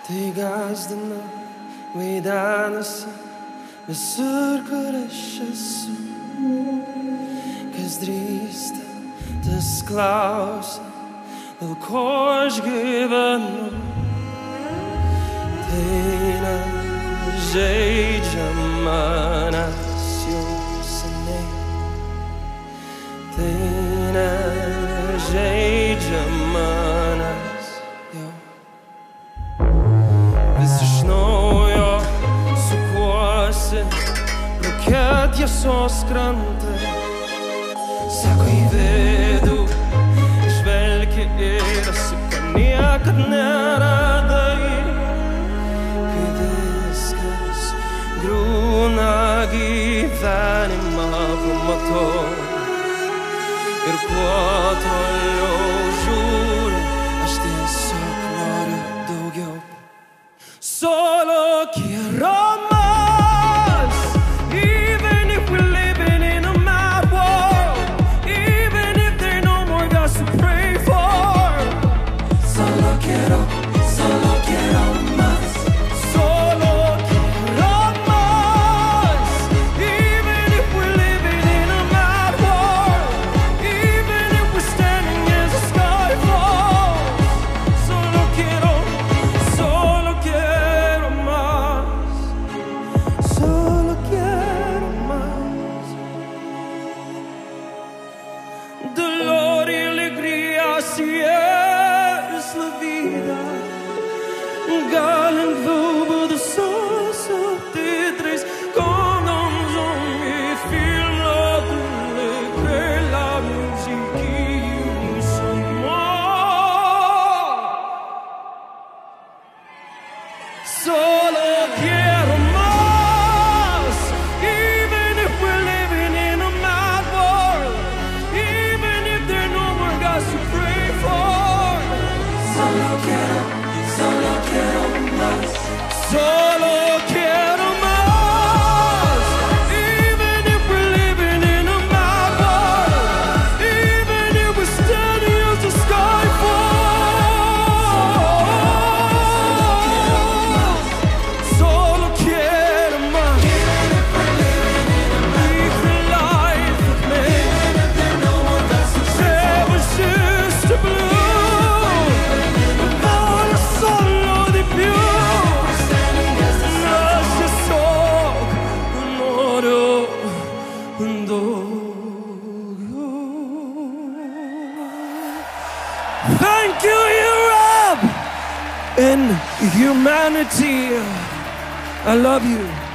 Gazdana Vedanasa Vesurkurashasu Kazdrista Tas klausa Dėl ko aš gyvenu Tai nežaidžia manęs jau seniai Tai nežaidžia manęs jau Vis iš naujo sukuosi Lauke tiesos krantai Sako į vidų Žvelgi ir esi, ko niekad neradai Kai viskas griūna gyvenimą pamatau Ir kuo toliau žiūriu Aš tiesiog noriu daugiau Solo quiero más Even if we're living in a mad world Even if there are no more gods to pray for Solo quiero más Solo quiero más Even if we're living in a mad world Even if we're standing as the sky falls Solo quiero más Solo quiero más Dolor y alegría así es la vida Galant våg de såser det dres Condoms om vi filmer denne kveld av musik i sommer Solo quiero más Even if we're living in a mad world Even if there are no more gods to pray for Solo quiero más Solo quiero más Even if we're living in a mad world Even if we're standing as the sky falls Solo quiero más Live the life with me Never just to blue Bara solo di più Lascia solo un oro un dogo Thank you, Europe and humanity I love you